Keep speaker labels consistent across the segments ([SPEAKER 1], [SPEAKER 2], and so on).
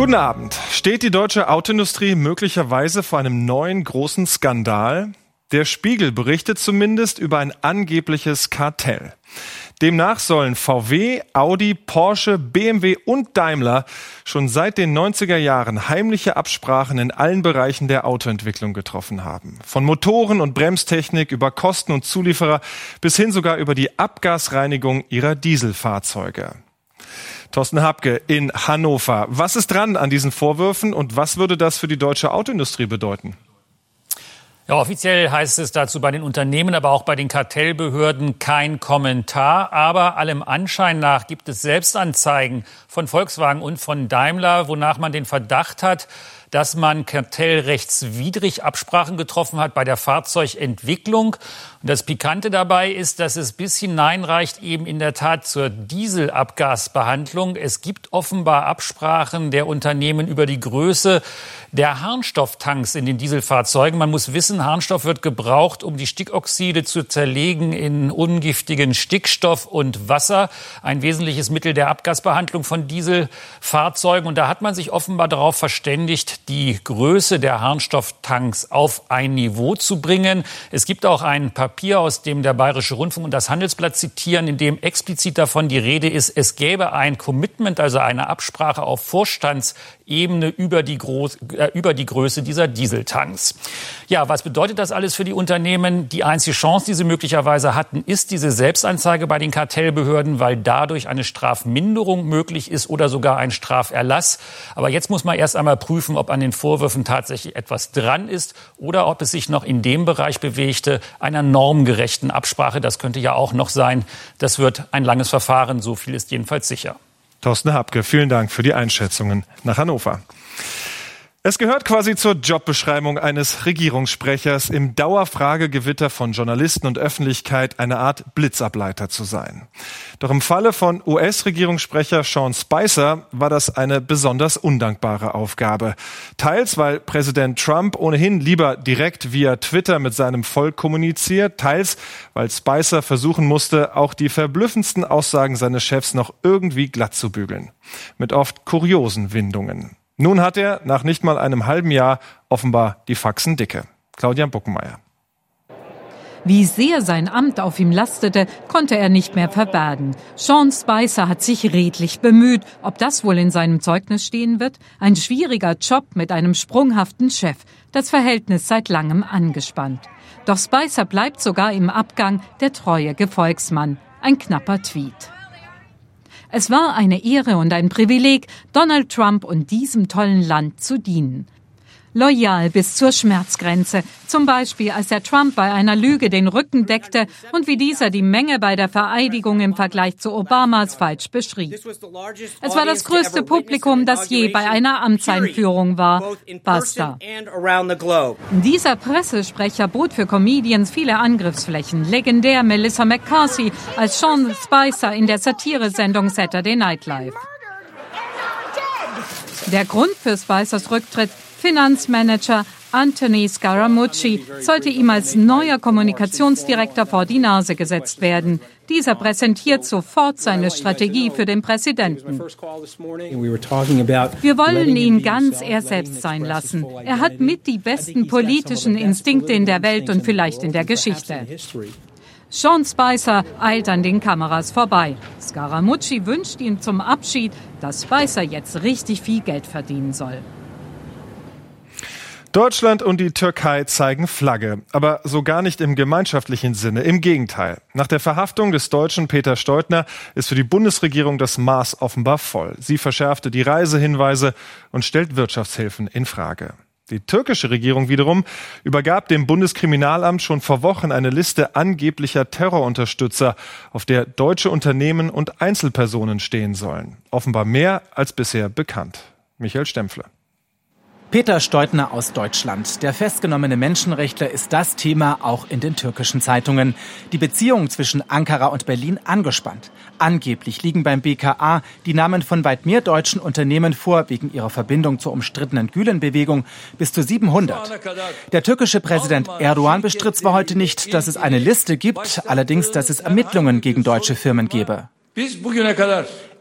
[SPEAKER 1] Guten Abend. Steht die deutsche Autoindustrie möglicherweise vor einem neuen großen Skandal? Der Spiegel berichtet zumindest über ein angebliches Kartell. Demnach sollen VW, Audi, Porsche, BMW und Daimler schon seit den 90er Jahren heimliche Absprachen in allen Bereichen der Autoentwicklung getroffen haben. Von Motoren und Bremstechnik über Kosten und Zulieferer bis hin sogar über die Abgasreinigung ihrer Dieselfahrzeuge. Thorsten Habke in Hannover. Was ist dran an diesen Vorwürfen und was würde das für die deutsche Autoindustrie bedeuten?
[SPEAKER 2] Ja, offiziell heißt es dazu bei den Unternehmen, aber auch bei den Kartellbehörden kein Kommentar. Aber allem Anschein nach gibt es Selbstanzeigen von Volkswagen und von Daimler, wonach man den Verdacht hat, dass man kartellrechtswidrig Absprachen getroffen hat bei der Fahrzeugentwicklung. Und das Pikante dabei ist, dass es bis hineinreicht eben in der Tat zur Dieselabgasbehandlung. Es gibt offenbar Absprachen der Unternehmen über die Größe der Harnstofftanks in den Dieselfahrzeugen. Man muss wissen, Harnstoff wird gebraucht, um die Stickoxide zu zerlegen in ungiftigen Stickstoff und Wasser. Ein wesentliches Mittel der Abgasbehandlung von Dieselfahrzeugen. Und da hat man sich offenbar darauf verständigt, die Größe der Harnstofftanks auf ein Niveau zu bringen. Es gibt auch ein Papier, aus dem der Bayerische Rundfunk und das Handelsblatt zitieren, in dem explizit davon die Rede ist, es gäbe ein Commitment, also eine Absprache auf Vorstandsebene über die Größe dieser Dieseltanks. Ja, was bedeutet das alles für die Unternehmen? Die einzige Chance, die sie möglicherweise hatten, ist diese Selbstanzeige bei den Kartellbehörden, weil dadurch eine Strafminderung möglich ist oder sogar ein Straferlass. Aber jetzt muss man erst einmal prüfen, ob an den Vorwürfen tatsächlich etwas dran ist oder ob es sich noch in dem Bereich bewegte, einer normgerechten Absprache. Das könnte ja auch noch sein. Das wird ein langes Verfahren, so viel ist jedenfalls sicher.
[SPEAKER 1] Thorsten Habke, vielen Dank für die Einschätzungen nach Hannover. Es gehört quasi zur Jobbeschreibung eines Regierungssprechers, im Dauerfragegewitter von Journalisten und Öffentlichkeit eine Art Blitzableiter zu sein. Doch im Falle von US-Regierungssprecher Sean Spicer war das eine besonders undankbare Aufgabe. Teils, weil Präsident Trump ohnehin lieber direkt via Twitter mit seinem Volk kommuniziert, teils, weil Spicer versuchen musste, auch die verblüffendsten Aussagen seines Chefs noch irgendwie glatt zu bügeln. Mit oft kuriosen Windungen. Nun hat er nach nicht mal einem halben Jahr offenbar die Faxen dicke. Claudia Buckenmeier.
[SPEAKER 3] Wie sehr sein Amt auf ihm lastete, konnte er nicht mehr verbergen. Sean Spicer hat sich redlich bemüht. Ob das wohl in seinem Zeugnis stehen wird? Ein schwieriger Job mit einem sprunghaften Chef. Das Verhältnis seit langem angespannt. Doch Spicer bleibt sogar im Abgang der treue Gefolgsmann. Ein knapper Tweet. Es war eine Ehre und ein Privileg, Donald Trump und diesem tollen Land zu dienen. Loyal bis zur Schmerzgrenze, zum Beispiel als er Trump bei einer Lüge den Rücken deckte und wie dieser die Menge bei der Vereidigung im Vergleich zu Obamas falsch beschrieb. Es war das größte Publikum, das je bei einer Amtseinführung war. Basta. Dieser Pressesprecher bot für Comedians viele Angriffsflächen. Legendär Melissa McCarthy als Sean Spicer in der Satiresendung Saturday Night Live. Der Grund für Spicers Rücktritt: Finanzmanager Anthony Scaramucci sollte ihm als neuer Kommunikationsdirektor vor die Nase gesetzt werden. Dieser präsentiert sofort seine Strategie für den Präsidenten. Wir wollen ihn ganz er selbst sein lassen. Er hat mit die besten politischen Instinkte in der Welt und vielleicht in der Geschichte. Sean Spicer eilt an den Kameras vorbei. Scaramucci wünscht ihm zum Abschied, dass Spicer jetzt richtig viel Geld verdienen soll.
[SPEAKER 1] Deutschland und die Türkei zeigen Flagge, aber so gar nicht im gemeinschaftlichen Sinne. Im Gegenteil. Nach der Verhaftung des Deutschen Peter Steutner ist für die Bundesregierung das Maß offenbar voll. Sie verschärfte die Reisehinweise und stellt Wirtschaftshilfen in Frage. Die türkische Regierung wiederum übergab dem Bundeskriminalamt schon vor Wochen eine Liste angeblicher Terrorunterstützer, auf der deutsche Unternehmen und Einzelpersonen stehen sollen. Offenbar mehr als bisher bekannt. Michael Stempfle.
[SPEAKER 4] Peter Steutner aus Deutschland. Der festgenommene Menschenrechtler ist das Thema auch in den türkischen Zeitungen. Die Beziehungen zwischen Ankara und Berlin angespannt. Angeblich liegen beim BKA die Namen von weit mehr deutschen Unternehmen vor, wegen ihrer Verbindung zur umstrittenen Gülen-Bewegung, bis zu 700. Der türkische Präsident Erdogan bestritt zwar heute nicht, dass es eine Liste gibt, allerdings, dass es Ermittlungen gegen deutsche Firmen gebe.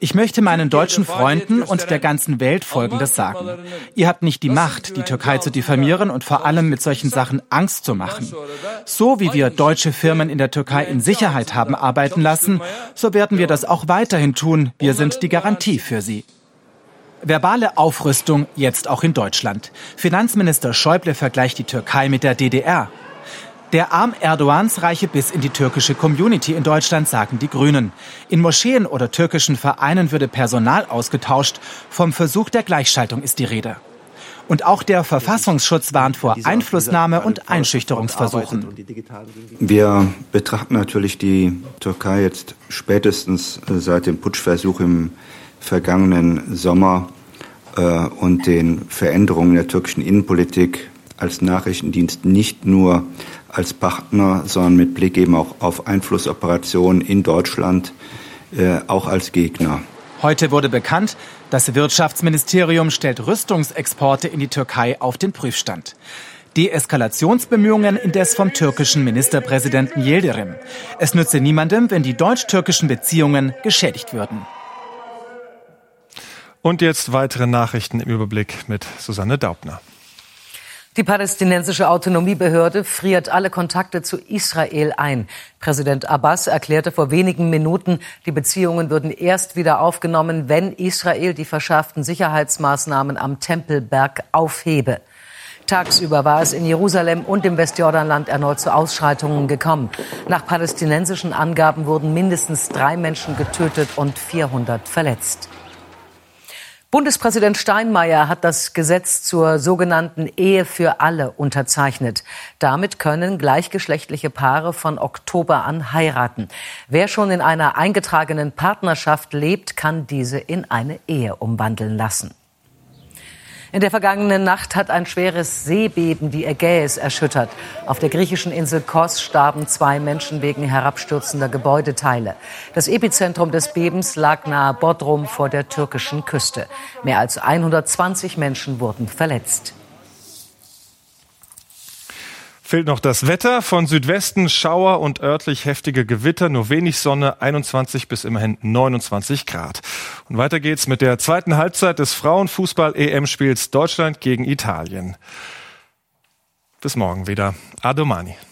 [SPEAKER 4] Ich möchte meinen deutschen Freunden und der ganzen Welt Folgendes sagen. Ihr habt nicht die Macht, die Türkei zu diffamieren und vor allem mit solchen Sachen Angst zu machen. So wie wir deutsche Firmen in der Türkei in Sicherheit haben arbeiten lassen, so werden wir das auch weiterhin tun. Wir sind die Garantie für sie. Verbale Aufrüstung jetzt auch in Deutschland. Finanzminister Schäuble vergleicht die Türkei mit der DDR. Der Arm Erdogans reiche bis in die türkische Community in Deutschland, sagen die Grünen. In Moscheen oder türkischen Vereinen würde Personal ausgetauscht. Vom Versuch der Gleichschaltung ist die Rede. Und auch der Verfassungsschutz warnt vor Einflussnahme und Einschüchterungsversuchen.
[SPEAKER 5] Wir betrachten natürlich die Türkei jetzt spätestens seit dem Putschversuch im vergangenen Sommer und den Veränderungen der türkischen Innenpolitik als Nachrichtendienst nicht nur als Partner, sondern mit Blick eben auch auf Einflussoperationen in Deutschland, auch als Gegner.
[SPEAKER 4] Heute wurde bekannt, das Wirtschaftsministerium stellt Rüstungsexporte in die Türkei auf den Prüfstand. Deeskalationsbemühungen indes vom türkischen Ministerpräsidenten Yildirim. Es nütze niemandem, wenn die deutsch-türkischen Beziehungen geschädigt würden.
[SPEAKER 1] Und jetzt weitere Nachrichten im Überblick mit Susanne Daubner.
[SPEAKER 6] Die palästinensische Autonomiebehörde friert alle Kontakte zu Israel ein. Präsident Abbas erklärte vor wenigen Minuten, die Beziehungen würden erst wieder aufgenommen, wenn Israel die verschärften Sicherheitsmaßnahmen am Tempelberg aufhebe. Tagsüber war es in Jerusalem und im Westjordanland erneut zu Ausschreitungen gekommen. Nach palästinensischen Angaben wurden mindestens 3 Menschen getötet und 400 verletzt. Bundespräsident Steinmeier hat das Gesetz zur sogenannten Ehe für alle unterzeichnet. Damit können gleichgeschlechtliche Paare von Oktober an heiraten. Wer schon in einer eingetragenen Partnerschaft lebt, kann diese in eine Ehe umwandeln lassen. In der vergangenen Nacht hat ein schweres Seebeben die Ägäis erschüttert. Auf der griechischen Insel Kos starben 2 Menschen wegen herabstürzender Gebäudeteile. Das Epizentrum des Bebens lag nahe Bodrum vor der türkischen Küste. Mehr als 120 Menschen wurden verletzt.
[SPEAKER 1] Fehlt noch das Wetter. Von Südwesten Schauer und örtlich heftige Gewitter, nur wenig Sonne, 21 bis immerhin 29 Grad. Und weiter geht's mit der zweiten Halbzeit des Frauenfußball-EM-Spiels Deutschland gegen Italien. Bis morgen wieder. A domani.